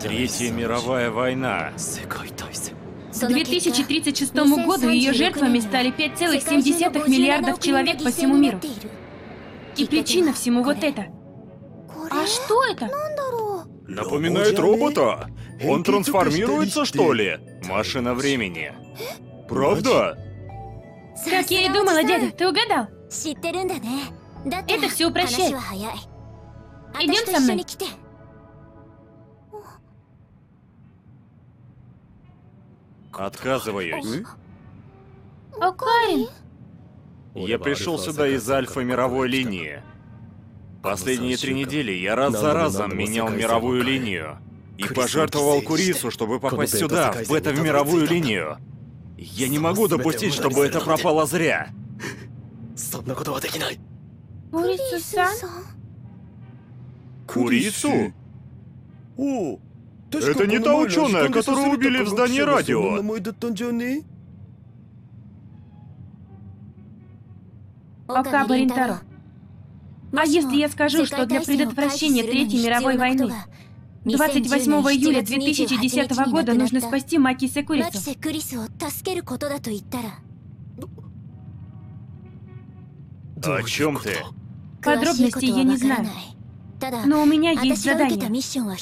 Третья мировая война. К 2036 году ее жертвами стали 5,7 миллиардов человек по всему миру. И причина всему вот это. А что это? Напоминает робота. Он трансформируется, что ли? Машина времени. Правда? Как я и думала, дядя, ты угадал? Это все упрощает. Идем со мной. Отказываюсь. О, Карин! Я пришел сюда из альфа-мировой линии. Последние 3 недели я раз за разом менял мировую линию. И пожертвовал Курису, чтобы попасть сюда, в бета-мировую линию. Я не могу допустить, чтобы это пропало зря. Курица-сан? Курису? Это не та ученая, которую убили в здании радио. Окаба Ринтаро. А если я скажу, что для предотвращения Третьей мировой войны 28 июля 2010 года нужно спасти Макисе Курису? О чем ты? Подробностей я не знаю. Но у меня есть задание.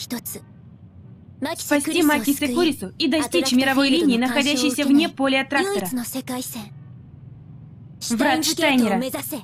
Спасти Макисе Курису и достичь мировой линии, находящейся вне поля аттрактора. Врат Штайнера.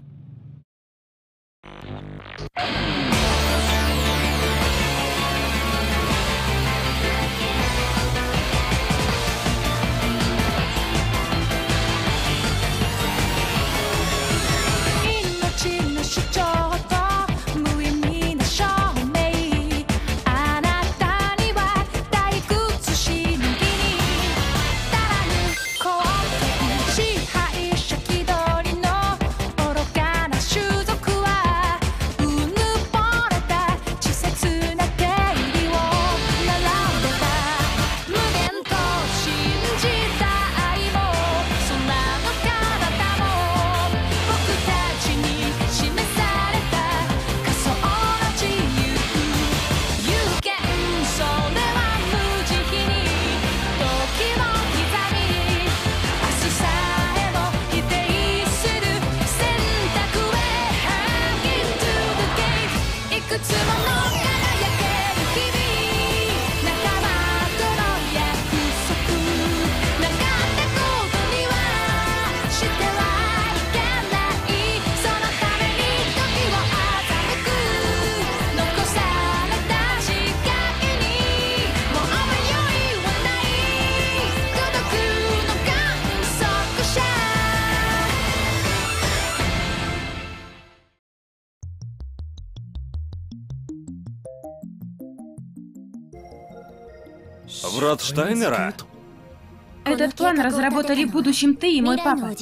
Врат Штайнера? Этот план разработали в будущем ты и мой папа.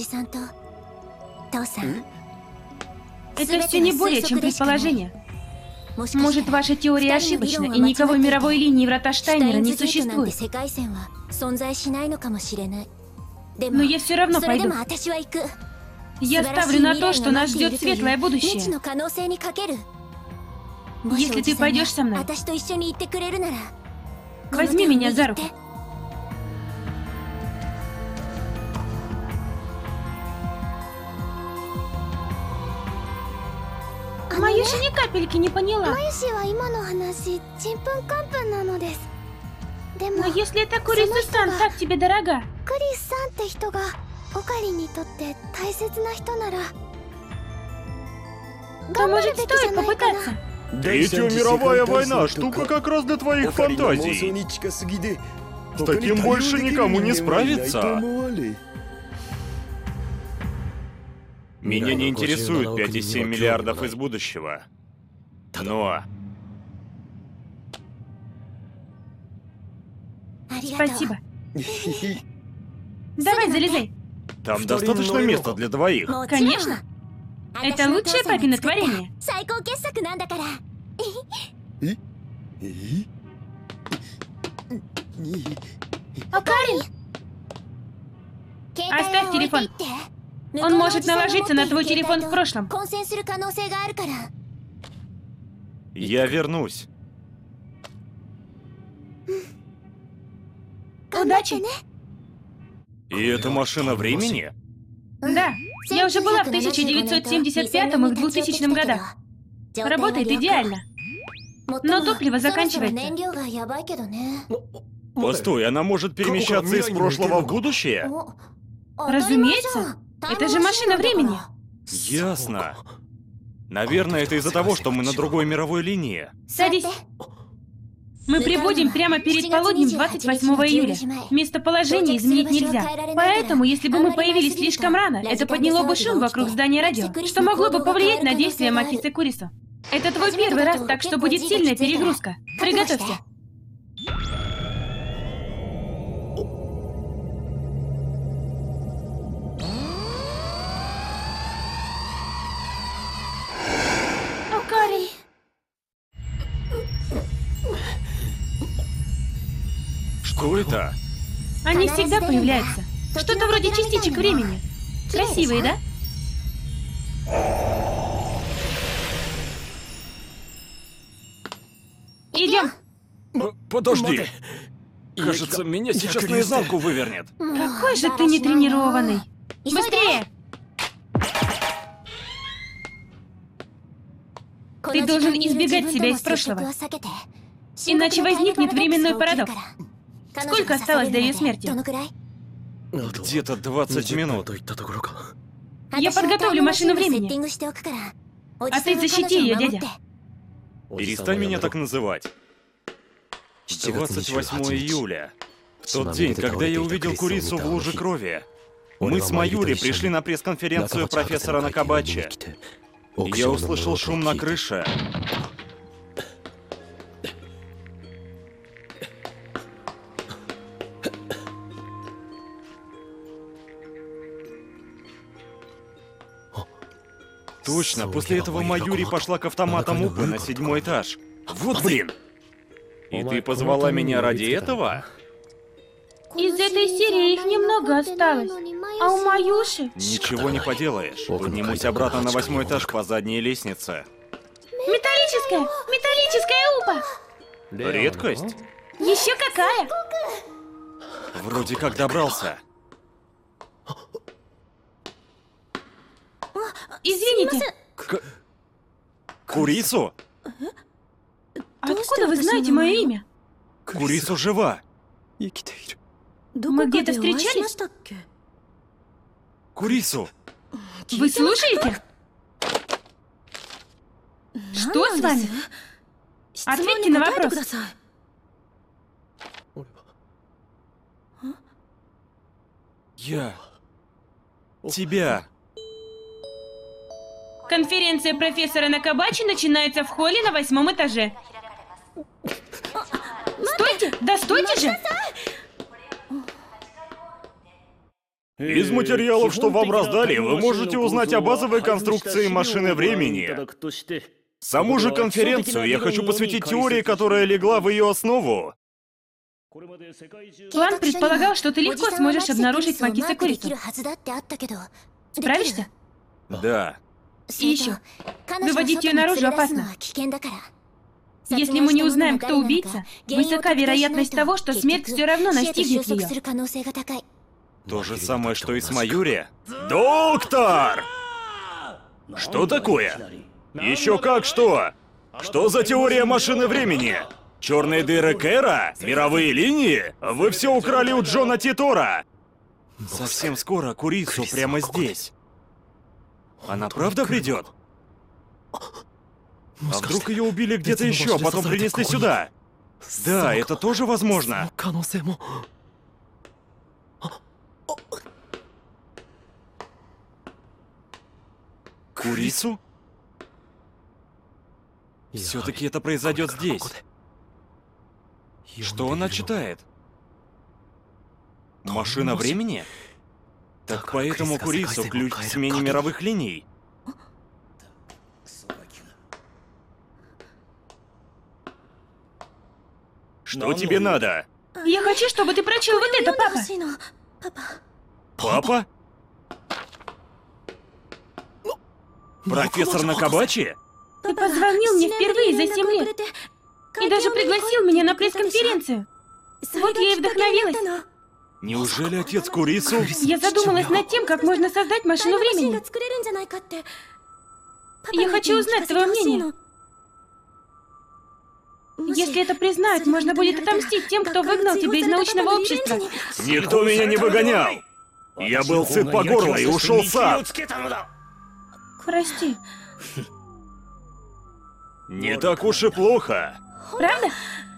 Это все не более чем предположение. Может, ваша теория ошибочна, и никакой мировой линии врата Штайнера не существует. Но я все равно пойду. Я ставлю на то, что нас ждет светлое будущее. Если ты пойдешь со мной, возьми меня за руку. Маюша ни капельки не поняла. Но если эта Куриса-сан так тебе дорога, то, может, стоит попытаться? Третья мировая война, штука как раз для твоих фантазий. С таким больше никому не справиться. Меня не интересует 5,7 миллиардов из будущего. Но... Спасибо. Давай, залезай. Там достаточно места для двоих. Конечно. Это лучшее папино творение. О, Карин! Оставь телефон. Он может наложиться на твой телефон в прошлом. Я вернусь. Удачи! И это машина времени? Да, я уже была в 1975 и 2000 годах. Работает идеально. Но топливо заканчивается. Постой, она может перемещаться из прошлого в будущее? Разумеется, это же машина времени. Ясно. Наверное, это из-за того, что мы на другой мировой линии. Садись. Мы прибудем прямо перед полуднем 28 июля. Местоположение изменить нельзя. Поэтому, если бы мы появились слишком рано, это подняло бы шум вокруг здания радио, что могло бы повлиять на действия Макисы Курисо. Это твой первый раз, так что будет сильная перегрузка. Приготовься. Окари. Что это? Они всегда появляются. Что-то вроде частичек времени. Красивые, да? Идем. Подожди. Кажется, меня сейчас наизнанку вывернет. Какой же ты нетренированный. Быстрее! Ты должен избегать себя из прошлого. Иначе возникнет временной парадокс. Сколько осталось до ее смерти? Где-то 20 минут. Я подготовлю машину времени. А ты защити ее, дядя. Перестань меня так называть. 28 июля. В тот день, когда я увидел Курису в луже крови. Мы с Маюри пришли на пресс-конференцию профессора Накабачи. Я услышал шум на крыше. Точно, после этого Маюри пошла к автоматам Упы на 7-й этаж. Вот блин! И ты позвала меня ради этого? Из этой серии их немного осталось. А у Маюши... Ничего не поделаешь. Поднимусь обратно на 8-й этаж по задней лестнице. Металлическая! Металлическая Упа! Редкость? Еще какая! Вроде как добрался. Извините. Курису? Откуда вы знаете мое имя? Курису жива. Мы где-то встречались? Курису. Вы слушаете? Что с вами? Ответьте на вопрос. Я... Тебя... Конференция профессора Накабачи начинается в холле на 8-м этаже. Стойте! Да стойте же! Из материалов, что вам раздали, вы можете узнать о базовой конструкции машины времени. Саму же конференцию я хочу посвятить теории, которая легла в ее основу. План предполагал, что ты легко сможешь обнаружить Макиса Курису. Справишься? Да. И еще, выводить ее наружу опасно. Если мы не узнаем, кто убийца, высока вероятность того, что смерть все равно настигнет ее. То же самое, что и с Маюри. Доктор! Что такое? Еще как что? Что за теория машины времени? Черные дыры Кэра? Мировые линии? Вы все украли у Джона Титора. Совсем скоро Курису прямо здесь. Она правда придет? А вдруг ее убили где-то еще, а потом принесли сюда? Да, это тоже возможно. Курису? Все-таки это произойдет здесь. Что она читает? Машина времени? Так поэтому Курису ключ к смене мировых линий. Что тебе надо? Я хочу, чтобы ты прочел вот это, папа. Папа? Профессор Накабачи? Ты позвонил мне впервые за 7 лет. И даже пригласил меня на пресс-конференцию. Вот я и вдохновилась. Неужели отец Курису? Я задумалась над тем, как можно создать машину времени. Я хочу узнать твое мнение. Если это признают, можно будет отомстить тем, кто выгнал тебя из научного общества. Никто меня не выгонял! Я был сыт по горло и ушел сам! Прости. Не так уж и плохо. Правда?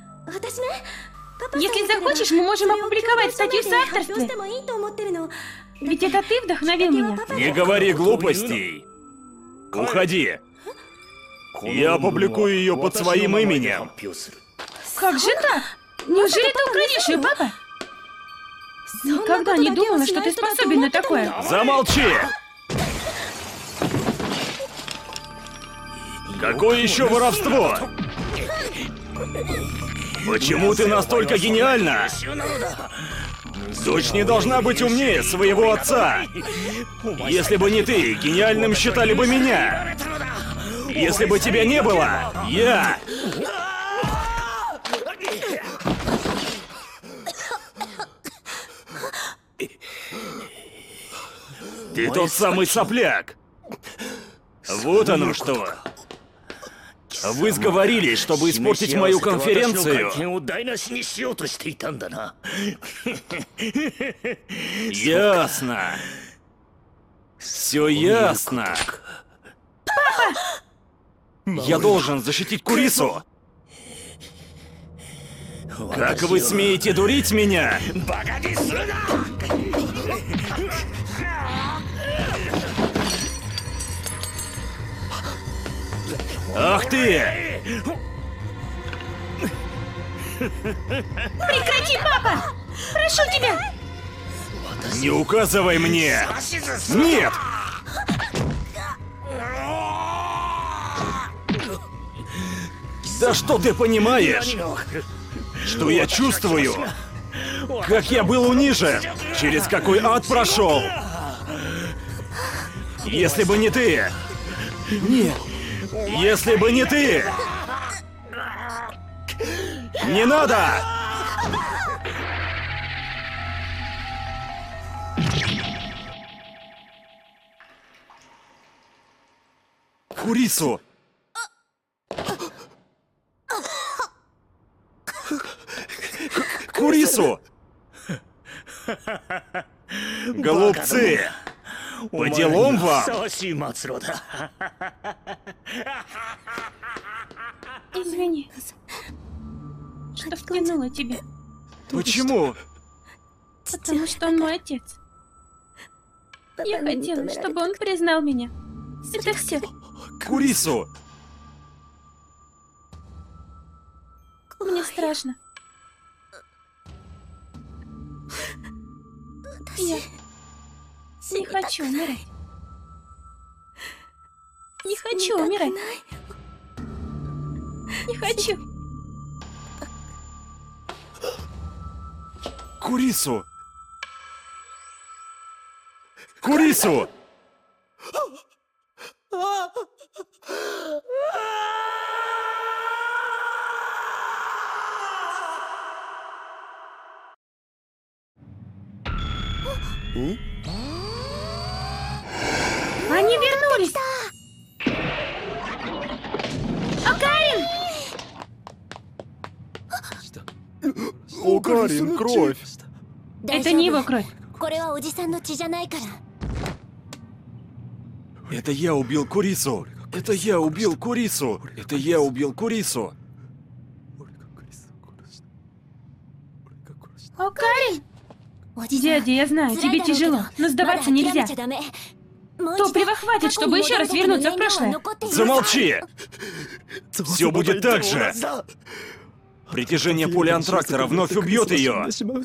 Если захочешь, мы можем опубликовать статью в соавторстве. Ведь это ты вдохновил меня. Не говори глупостей. Уходи. Я опубликую ее под своим именем. Как же так? Неужели ты украдешь ее, папа? Никогда не думала, что ты способен на такое. Замолчи! Какое еще воровство? Почему ты настолько гениальна? Дочь не должна быть умнее своего отца. Если бы не ты, гениальным считали бы меня. Если бы тебя не было, я... Ты тот самый сопляк. Вот оно что. Вы сговорились, чтобы испортить мою конференцию. Ясно. Все ясно. Папа! Я должен защитить Курису. Как вы смеете дурить меня? Ах ты! Прекрати, папа! Прошу тебя! Не указывай мне! Нет! Да что ты понимаешь? Что я чувствую? Как я был унижен! Через какой ад прошел! Если бы не ты! Нет! Если бы не ты! Не надо! Курису! Курису! Голубцы! По делам вам! Извини, что втянула тебя. Почему? Потому что он мой отец. Я хотела, чтобы он признал меня. Это все. Курису! Мне страшно. Я не хочу умирать. Не хочу умирать. Не хочу. Курису! Курису! Они вернулись! Окарин! Окарин, кровь! Это не его кровь. Это я убил Курису! Это я убил Курису! Это я убил Курису! Окарин! Дядя, я знаю, тебе тяжело, но сдаваться нельзя. Топлива хватит, чтобы еще раз вернуться в прошлое. Замолчи! Все будет так же! Притяжение поля антрактора вновь убьет ее!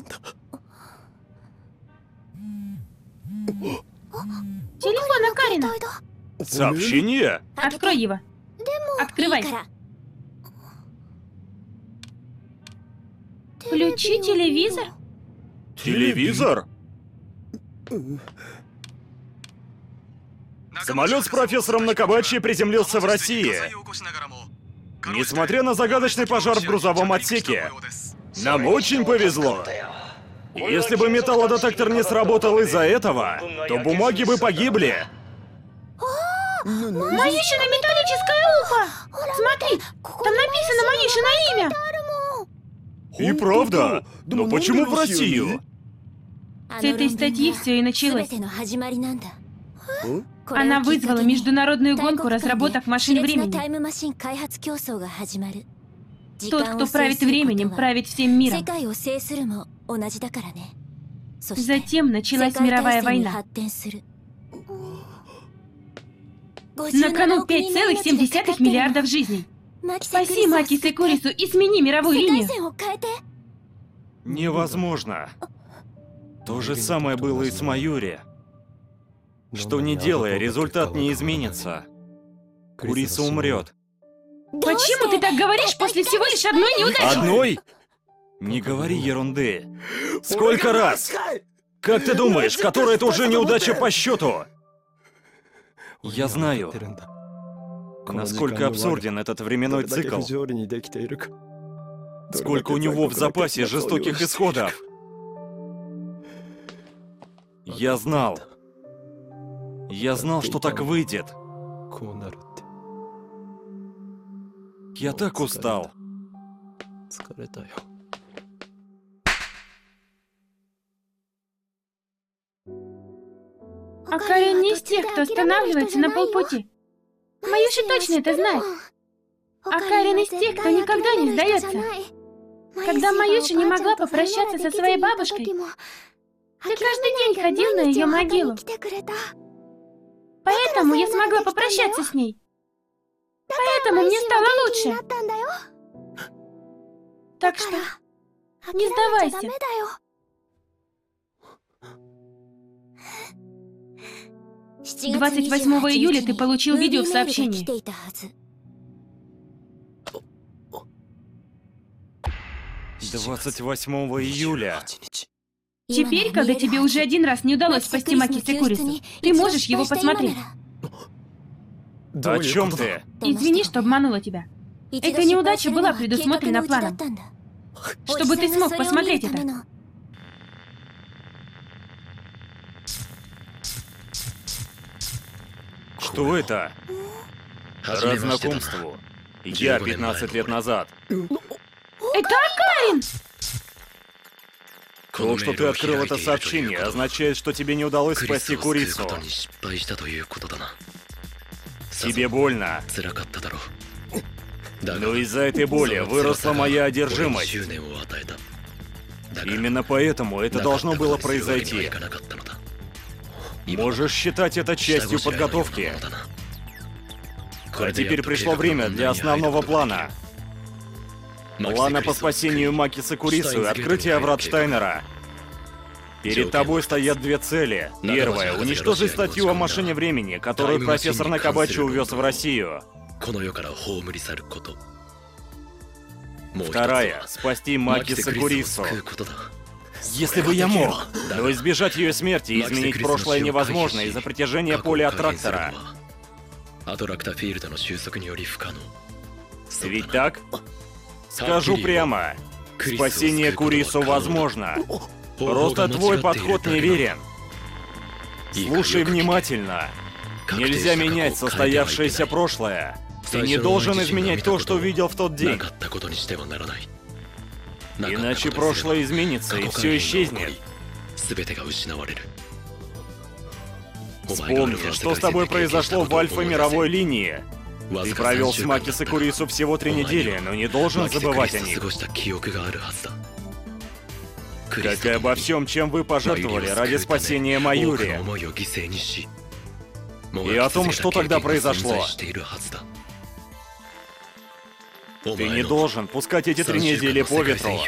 Телефон Окарина. Сообщение? Открой его. Открывай. Включи телевизор. Телевизор? Самолет с профессором Накабачи приземлился в России. Несмотря на загадочный пожар в грузовом отсеке, нам очень повезло. Если бы металлодетектор не сработал из-за этого, то бумаги бы погибли. Мающина металлическое ухо! Смотри, там написано Мающина имя! И правда? Но почему в Россию? С этой статьи все и началось. Она вызвала международную гонку разработок машин времени. Тот, кто правит временем, правит всем миром. Затем началась мировая война. На кону 5,7 миллиардов жизней. Спаси Маки Секурису и смени мировую линию. Невозможно. То же самое было и с Майори. Что не делая, результат не изменится. Куриса умрет. Почему ты так говоришь после всего лишь одной неудачи? Одной? Не говори ерунды. Сколько раз? Как ты думаешь, которая это уже неудача по счету? Я знаю, насколько абсурден этот временной цикл. Сколько у него в запасе жестоких исходов. Я знал, что так выйдет. Я так устал. Акари не из тех, кто останавливается на полпути. Маюши точно это знает. Акарин из тех, кто никогда не сдается. Когда Маюши не могла попрощаться со своей бабушкой, ты каждый день ходил на ее могилу. Поэтому я смогла попрощаться с ней. Поэтому мне стало лучше. Так что не сдавайся. 28 июля ты получил видео в сообщении. 28 июля. Теперь, когда тебе уже один раз не удалось спасти Маки Секурису, ты можешь его посмотреть. О чем ты? Извини, что обманула тебя. Эта неудача была предусмотрена планом. Чтобы ты смог посмотреть это. Что это? Рад знакомству. Я 15 лет назад. Это Акарин! То, что ты открыл это сообщение, означает, что тебе не удалось спасти Курису. Тебе больно. Но из-за этой боли выросла моя одержимость. Именно поэтому это должно было произойти. Можешь считать это частью подготовки. А теперь пришло время для основного плана. Плана по спасению Маки Секурису и открытия врат Штайнера. Перед тобой стоят две цели. Первая — уничтожить статью о машине времени, которую профессор Накабачи увез в Россию. Вторая — спасти Маки Секурису. Если бы я мог, но избежать ее смерти и изменить прошлое невозможно из-за притяжения поля от трактора. Ведь так? Скажу прямо, спасение Курису возможно. Просто твой подход неверен. Слушай внимательно. Нельзя менять состоявшееся прошлое. Ты не должен изменять то, что видел в тот день. Иначе прошлое изменится, и все исчезнет. Вспомни, что с тобой произошло в Альфа-мировой линии. Ты провел с Маки Секурису всего 3 недели, но не должен забывать о них. Как и обо всем, чем вы пожертвовали ради спасения Майори. И о том, что тогда произошло. Ты не должен пускать эти 3 недели по ветру.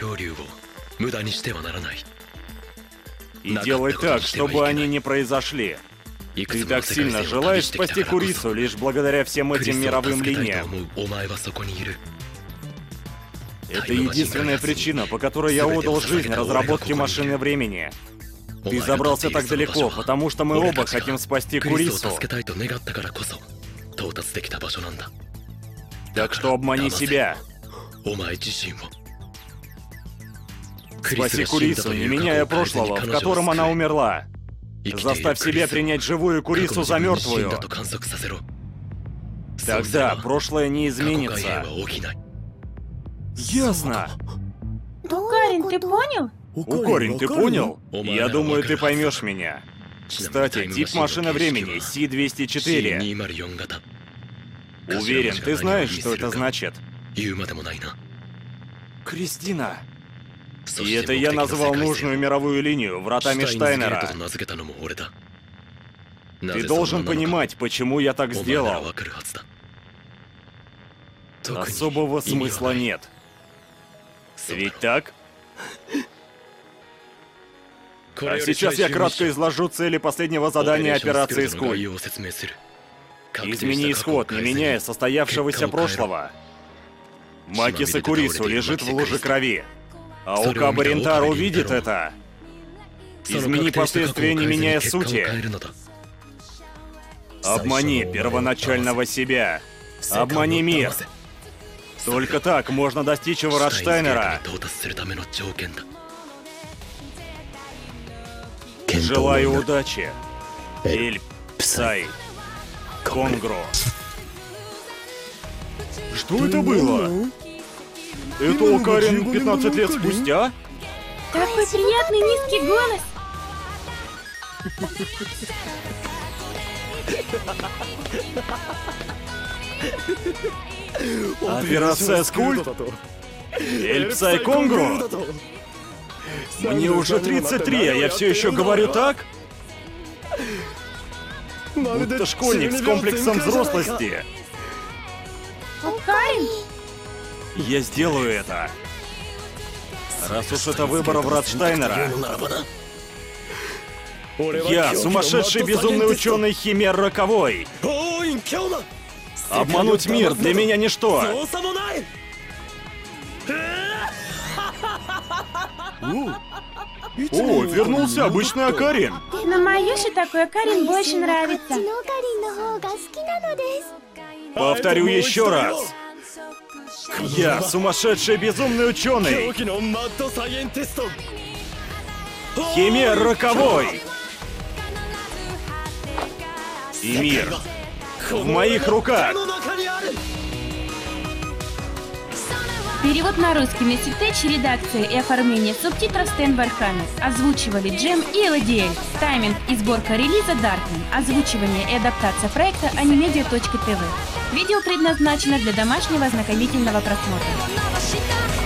И делай так, чтобы они не произошли. Ты так сильно желаешь спасти Курису лишь благодаря всем этим мировым линиям. Это единственная причина, по которой я отдал жизнь разработке машины времени. Ты забрался так далеко, потому что мы оба хотим спасти Курису. Так что обмани себя. Спаси Курису, не меняя прошлого, в котором она умерла. Заставь себя принять живую Курису за мертвую. Тогда прошлое не изменится. Ясно. Укарин, ты понял? Укорень, ты понял? Я думаю, ты поймешь меня. Кстати, тип машины времени Си-204. Уверен, ты знаешь, что это значит? Кристина. И это я назвал нужную мировую линию вратами Штайнера. Ты должен понимать, почему я так сделал. Особого смысла нет. Ведь так? А сейчас я кратко изложу цели последнего задания операции Скуль. Измени исход, не меняя состоявшегося прошлого. Макиса Курису лежит в луже крови. Аокаба Рентаро увидит это. Измени последствия, не меняя сути. Обмани первоначального себя. Обмани мир. Только так можно достичь врат Штайнера. Желаю удачи. Эль Псай Конгро. Что это было? Это Укарин 15 лет спустя? Такой приятный низкий голос. Операция Скуль? Эль Псай Конгро? Мне уже 33, а я все еще говорю так? Будто школьник с комплексом взрослости. Укарин? Я сделаю это. Раз уж это выбор врат Штайнера. Я сумасшедший безумный ученый Химер Роковой. Обмануть мир для меня ничто. О, вернулся обычный Окарин. Но Маюше такой Укарин больше нравится. Повторю еще раз. Я сумасшедший безумный ученый. Химер Роковой. И мир в моих руках. Перевод на русский Месситеч, редакция и оформление субтитров Стэн Вархаммер. Озвучивали Джем и Эладиэль. Тайминг и сборка релиза Даркман. Озвучивание и адаптация проекта animedia.tv. Видео предназначено для домашнего ознакомительного просмотра.